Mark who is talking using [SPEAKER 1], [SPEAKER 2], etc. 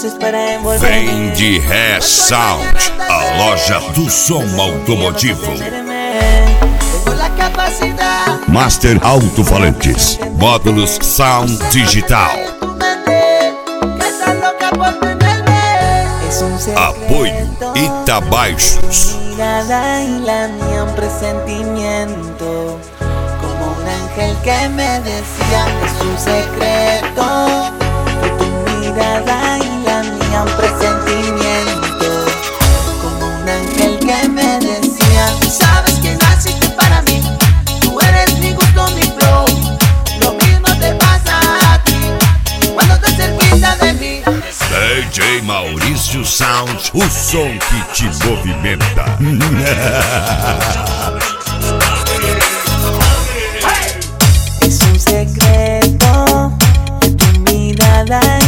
[SPEAKER 1] haces para envolverme.
[SPEAKER 2] Vem de Ré Sound, a loja do som automotivo.
[SPEAKER 1] Tengo la capacidad.
[SPEAKER 2] Master Alto-Falantes, módulos Sound Digital. Apoio Itabaixos.
[SPEAKER 1] Mirada y la mía un presentimiento, como un ángel que me decía es un secreto. Fue tu mirada y la mía un presentimiento, como un ángel que me decía. Sabes que naciste para mí, tú eres mi gusto, mi flow. Lo mismo te pasa a ti cuando te cerquita de mí.
[SPEAKER 2] DJ Maurício Sound, o som que te movimenta.
[SPEAKER 1] Es un secreto de tu mirada